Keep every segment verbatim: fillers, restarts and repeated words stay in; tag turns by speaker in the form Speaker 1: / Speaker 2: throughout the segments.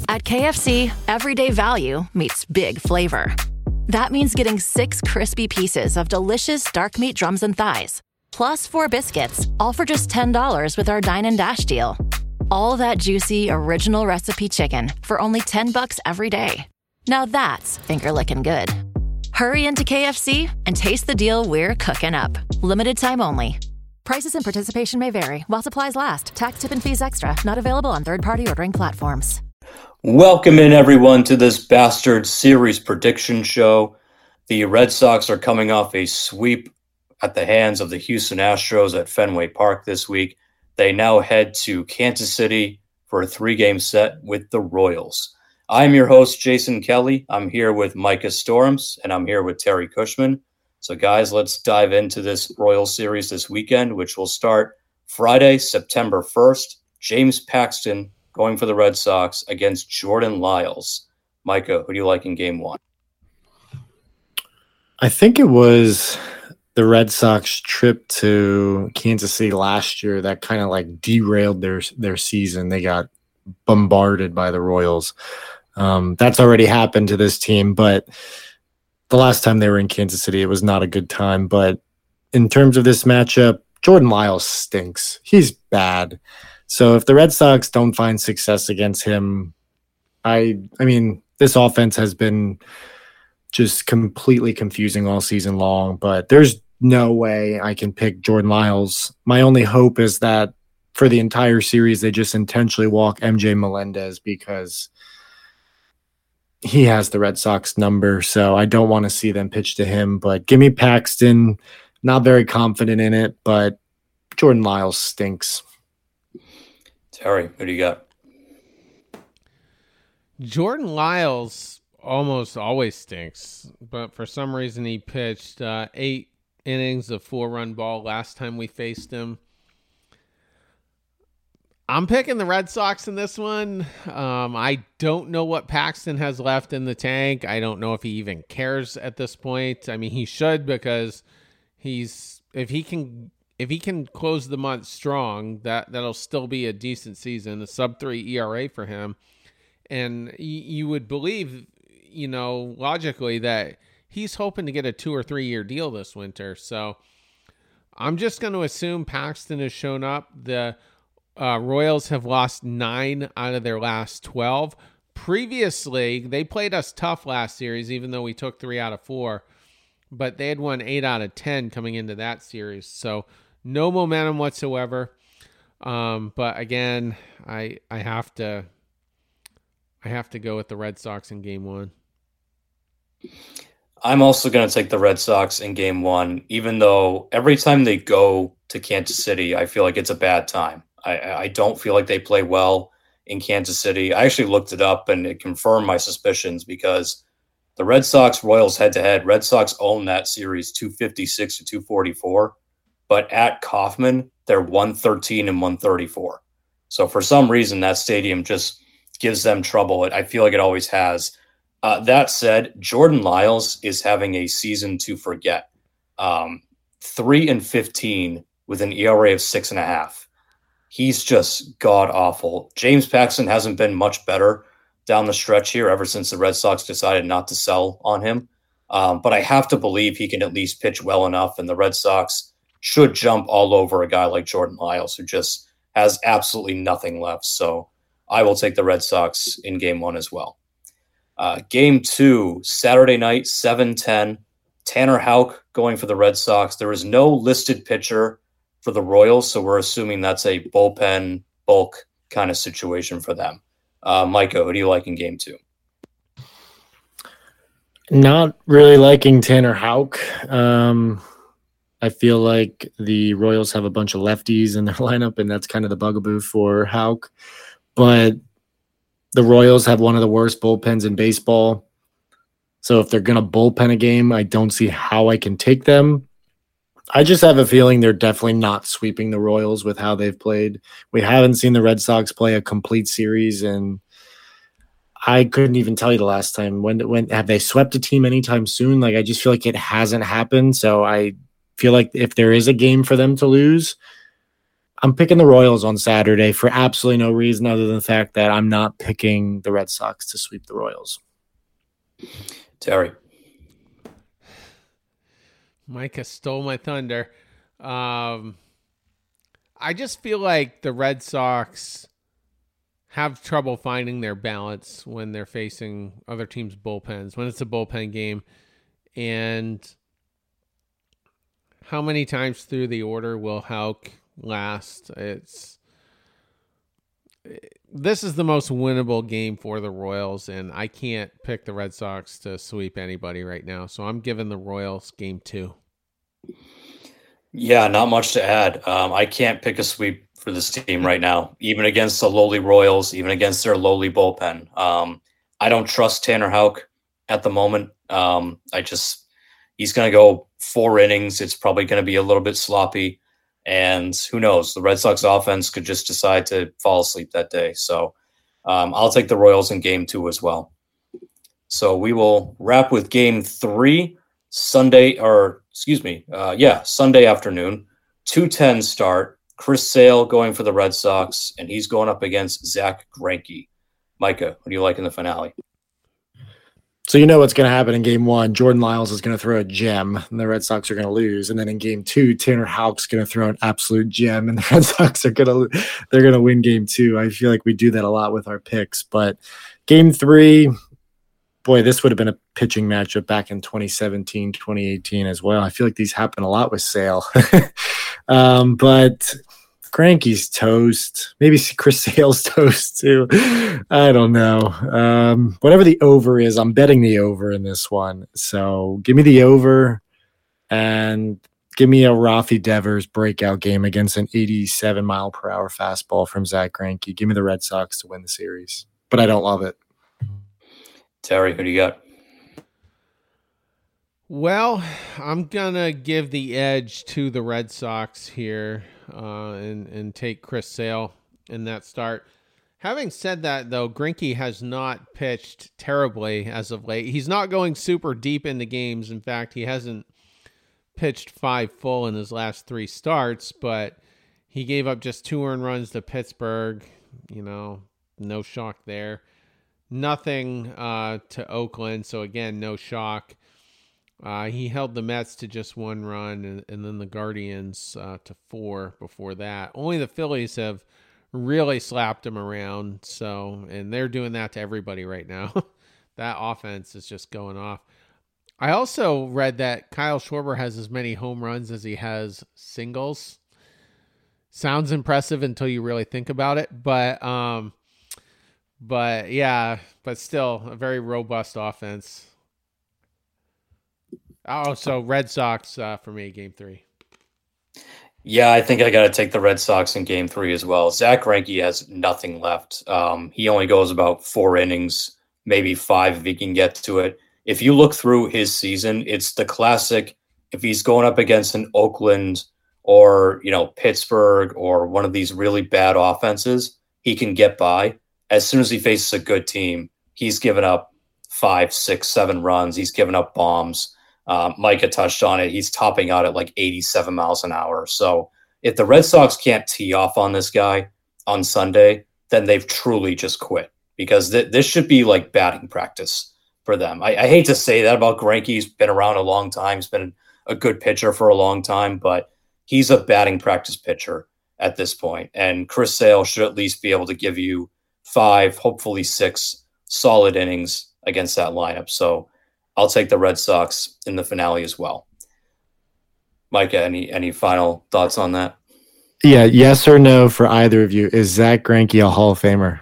Speaker 1: At K F C, everyday value meets big flavor. That means getting six crispy pieces of delicious dark meat drums and thighs, plus four biscuits, all for just ten dollars with our Dine and Dash deal. All that juicy, original recipe chicken for only ten bucks every day. Now that's finger-licking good. Hurry into K F C and taste the deal we're cooking up. Limited time only. Prices and participation may vary while supplies last. Tax, tip, and fees extra. Not available on third-party ordering platforms.
Speaker 2: Welcome in, everyone, to this Bastard Series prediction show. The Red Sox are coming off a sweep at the hands of the Houston Astros at Fenway Park this week. They now head to Kansas City for a three-game set with the Royals. I'm your host, Jason Kelly. I'm here with Micah Storms, and I'm here with Terry Cushman. So, guys, let's dive into this Royals series this weekend, which will start Friday, September first. James Paxton going for the Red Sox against Jordan Lyles. Micah, who do you like in game one?
Speaker 3: I think it was the Red Sox trip to Kansas City last year that kind of like derailed their their season. They got bombarded by the Royals. Um, that's already happened to this team, but the last time they were in Kansas City, it was not a good time. But in terms of this matchup, Jordan Lyles stinks. He's bad. So if the Red Sox don't find success against him, I I mean, this offense has been just completely confusing all season long, but there's no way I can pick Jordan Lyles. My only hope is that for the entire series, they just intentionally walk M J Melendez because he has the Red Sox number. So I don't want to see them pitch to him, but give me Paxton. Not very confident in it, but Jordan Lyles stinks.
Speaker 2: Terry, what do you got?
Speaker 4: Jordan Lyles almost always stinks, but for some reason he pitched uh, eight innings of four-run ball last time we faced him. I'm picking the Red Sox in this one. Um, I don't know what Paxton has left in the tank. I don't know if he even cares at this point. I mean, he should, because he's if he can if he can close the month strong, that that'll still be a decent season, a sub three E R A for him. And y- you would believe, you know, logically that he's hoping to get a two or three year deal this winter. So I'm just going to assume Paxton has shown up. The uh, Royals have lost nine out of their last twelve. Previously, they played us tough last series, even though we took three out of four. But they had won eight out of ten coming into that series. So no momentum whatsoever. Um, but again, I I have to I have to go with the Red Sox in game one.
Speaker 2: I'm also going to take the Red Sox in game one, even though every time they go to Kansas City, I feel like it's a bad time. I, I don't feel like they play well in Kansas City. I actually looked it up and it confirmed my suspicions, because the Red Sox Royals head to head, Red Sox own that series two fifty-six to two forty-four, but at Kauffman, they're one thirteen and one thirty-four. So for some reason, that stadium just gives them trouble. I feel like it always has. Uh, that said, Jordan Lyles is having a season to forget. Um, three and fifteen with an E R A of six and a half. He's just god awful. James Paxton hasn't been much better down the stretch here ever since the Red Sox decided not to sell on him. Um, but I have to believe he can at least pitch well enough, and the Red Sox should jump all over a guy like Jordan Lyles, who just has absolutely nothing left. So I will take the Red Sox in game one as well. Uh, game two, Saturday night, seven ten. Tanner Houck going for the Red Sox. There is no listed pitcher for the Royals, so we're assuming that's a bullpen bulk kind of situation for them. Uh, Micah, who do you like in game two?
Speaker 3: Not really liking Tanner Houck. Um, I feel like the Royals have a bunch of lefties in their lineup, and that's kind of the bugaboo for Houck. But the Royals have one of the worst bullpens in baseball. So if they're going to bullpen a game, I don't see how I can take them. I just have a feeling they're definitely not sweeping the Royals with how they've played. We haven't seen the Red Sox play a complete series, and I couldn't even tell you the last time. When when have they swept a team anytime soon? Like, I just feel like it hasn't happened. So I feel like if there is a game for them to lose, I'm picking the Royals on Saturday for absolutely no reason other than the fact that I'm not picking the Red Sox to sweep the Royals.
Speaker 2: Terry.
Speaker 4: Micah stole my thunder. Um, I just feel like the Red Sox have trouble finding their balance when they're facing other teams' bullpens, when it's a bullpen game. And how many times through the order will Houck last? It's this is the most winnable game for the Royals, and I can't pick the Red Sox to sweep anybody right now. So I'm giving the Royals game two.
Speaker 2: Yeah, not much to add. Um, I can't pick a sweep for this team right now, even against the lowly Royals, even against their lowly bullpen. Um, I don't trust Tanner Houck at the moment. Um, I just, he's going to go four innings. It's probably going to be a little bit sloppy. And who knows? The Red Sox offense could just decide to fall asleep that day. So um, I'll take the Royals in game two as well. So we will wrap with game three, Sunday, or excuse me, uh, yeah, Sunday afternoon, two ten start. Chris Sale going for the Red Sox, and he's going up against Zach Greinke. Micah, what do you like in the finale?
Speaker 3: So you know what's going to happen in game one. Jordan Lyles is going to throw a gem, and the Red Sox are going to lose. And then in game two, Tanner Houck's going to throw an absolute gem, and the Red Sox are going to they're going to win game two. I feel like we do that a lot with our picks. But game three, boy, this would have been a pitching matchup back in twenty seventeen, twenty eighteen as well. I feel like these happen a lot with Sale. um, but Greinke's toast. Maybe Chris Sale's toast too. I don't know. Um, whatever the over is, I'm betting the over in this one. So give me the over and give me a Rafi Devers breakout game against an eighty-seven mile per hour fastball from Zach Greinke. Give me the Red Sox to win the series, but I don't love it.
Speaker 2: Terry, who do you got?
Speaker 4: Well, I'm going to give the edge to the Red Sox here uh, and, and take Chris Sale in that start. Having said that, though, Greinke has not pitched terribly as of late. He's not going super deep into games. In fact, he hasn't pitched five full in his last three starts, but he gave up just two earned runs to Pittsburgh. You know, no shock there. Nothing uh, to Oakland, so again, no shock. Uh, he held the Mets to just one run, and, and then the Guardians uh, to four before that. Only the Phillies have really slapped him around, so and they're doing that to everybody right now. That offense is just going off. I also read that Kyle Schwarber has as many home runs as he has singles. Sounds impressive until you really think about it, but um, but yeah, but still a very robust offense. Oh, so Red Sox uh, for me, game three.
Speaker 2: Yeah, I think I got to take the Red Sox in game three as well. Zach Greinke has nothing left. Um, he only goes about four innings, maybe five if he can get to it. If you look through his season, it's the classic. If he's going up against an Oakland or, you know, Pittsburgh or one of these really bad offenses, he can get by. As soon as he faces a good team, he's given up five, six, seven runs. He's given up bombs. Um, Micah touched on it. He's topping out at like eighty-seven miles an hour. So if the Red Sox can't tee off on this guy on Sunday, then they've truly just quit, because th- this should be like batting practice for them. I, I hate to say that about Greinke. He's been around a long time. He's been a good pitcher for a long time, but he's a batting practice pitcher at this point. And Chris Sale should at least be able to give you five, hopefully six solid innings against that lineup. So I'll take the Red Sox in the finale as well. Micah, any any final thoughts on that?
Speaker 3: Yeah, yes or no for either of you. Is Zach Greinke a Hall of Famer?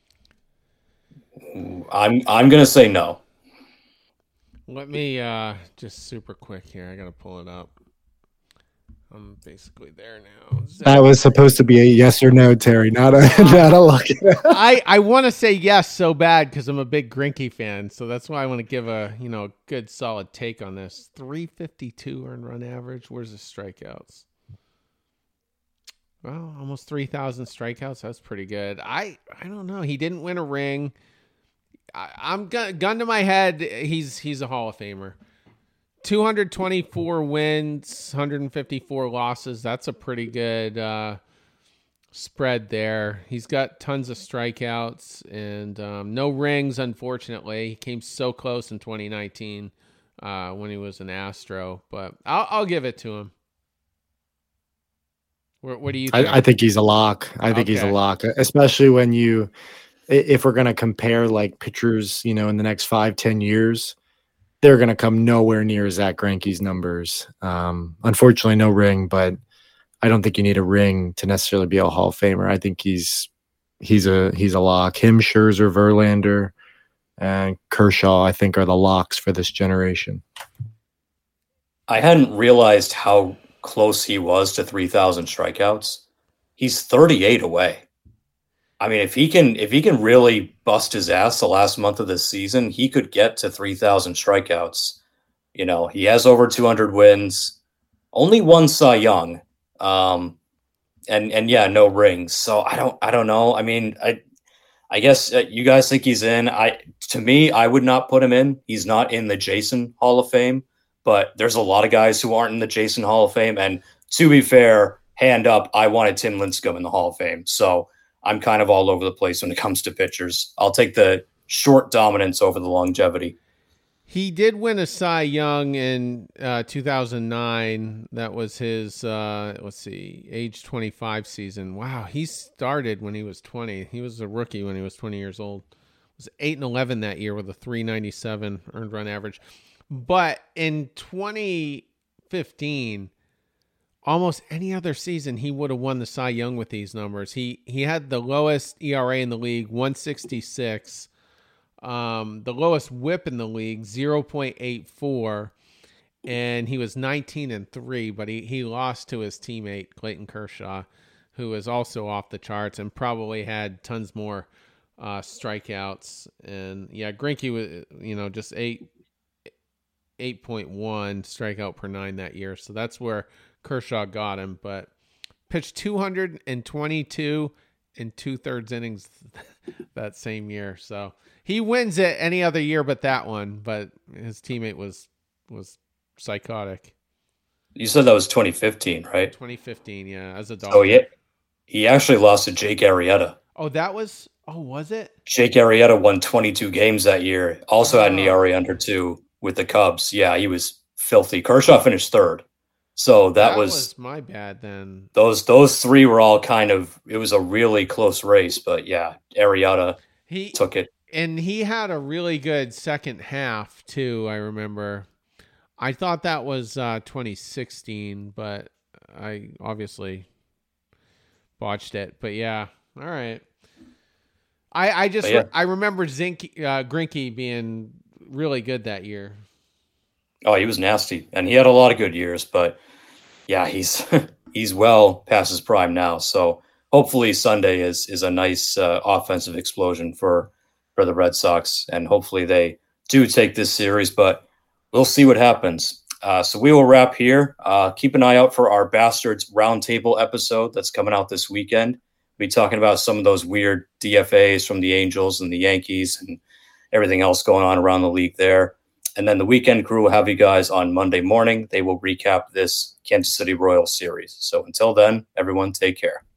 Speaker 2: I'm I'm gonna say no.
Speaker 4: Let me uh, just super quick here. I gotta pull it up. I'm basically there now. Zach
Speaker 3: That was supposed to be a yes or no, Terry, not a not a look.
Speaker 4: I, I want to say yes so bad because I'm a big Greinke fan, so that's why I want to give a you know good solid take on this. three fifty-two earned run average. Where's the strikeouts? Well, almost three thousand strikeouts. That's pretty good. I I don't know. He didn't win a ring. I, I'm gun, gun to my head. He's he's a Hall of Famer. two hundred twenty-four wins, one hundred fifty-four losses. That's a pretty good, uh, spread there. He's got tons of strikeouts and um, no rings, unfortunately. He came so close in twenty nineteen uh, when he was an Astro, but I'll, I'll give it to him. What, what do you think?
Speaker 3: I, I think he's a lock. I think okay. he's a lock, especially when you, if we're going to compare like pitchers, you know, in the next five, ten years, they're going to come nowhere near Zach Greinke's numbers. Um, unfortunately, no ring, but I don't think you need a ring to necessarily be a Hall of Famer. I think he's he's a he's a lock. Him, Scherzer, Verlander, and Kershaw, I think, are the locks for this generation.
Speaker 2: I hadn't realized how close he was to three thousand strikeouts. He's thirty-eight away. I mean, if he can if he can really bust his ass the last month of this season, he could get to three thousand strikeouts. You know, he has over two hundred wins, only one Cy Young. Um, and, and yeah, no rings. So I don't, I don't know. I mean, I, I guess uh, you guys think he's in. I, to me, I would not put him in. He's not in the Jason Hall of Fame, but there's a lot of guys who aren't in the Jason Hall of Fame. And to be fair, hand up, I wanted Tim Lincecum in the Hall of Fame. So I'm kind of all over the place when it comes to pitchers. I'll take the short dominance over the longevity.
Speaker 4: He did win a Cy Young in uh, two thousand nine. That was his, uh, let's see, age twenty-five season. Wow, he started when he was twenty. He was a rookie when he was twenty years old. It was eight and eleven that year with a three ninety-seven earned run average. But in twenty fifteen, almost any other season, he would have won the Cy Young with these numbers. He he had the lowest E R A in the league, one sixty-six. Um, the lowest whip in the league, zero point eight four, and he was nineteen and three, but he, he lost to his teammate Clayton Kershaw, who was also off the charts and probably had tons more uh, strikeouts. And yeah, Greinke was, you know, just eight, eight point one strikeout per nine that year. So that's where Kershaw got him, but pitched two hundred twenty-two in two thirds innings that same year. So he wins it any other year but that one, but his teammate was was psychotic.
Speaker 2: You said that was twenty fifteen, right?
Speaker 4: twenty fifteen, yeah, as a dog.
Speaker 2: Oh, yeah. He actually lost to Jake Arrieta.
Speaker 4: Oh, that was – oh, was it?
Speaker 2: Jake Arrieta won twenty-two games that year. Also oh. had an E R A under two with the Cubs. Yeah, he was filthy. Kershaw finished third. So that,
Speaker 4: that
Speaker 2: was,
Speaker 4: was my bad then.
Speaker 2: Those those three were all kind of – it was a really close race. But, yeah, Arrieta
Speaker 4: he,
Speaker 2: took it.
Speaker 4: And he had a really good second half, too, I remember. I thought that was uh, twenty sixteen, but I obviously botched it. But, yeah, all right. I, I just yeah. re- I remember Zink, uh, Greinke being really good that year.
Speaker 2: Oh, he was nasty, and he had a lot of good years. But, yeah, he's he's well past his prime now. So hopefully Sunday is is a nice uh, offensive explosion for – for the Red Sox, and hopefully they do take this series, but we'll see what happens. Uh, so we will wrap here. Uh, keep an eye out for our Bastards Roundtable episode that's coming out this weekend. We'll be talking about some of those weird D F As from the Angels and the Yankees and everything else going on around the league there. And then the Weekend Crew will have you guys on Monday morning. They will recap this Kansas City Royals series. So until then, everyone take care.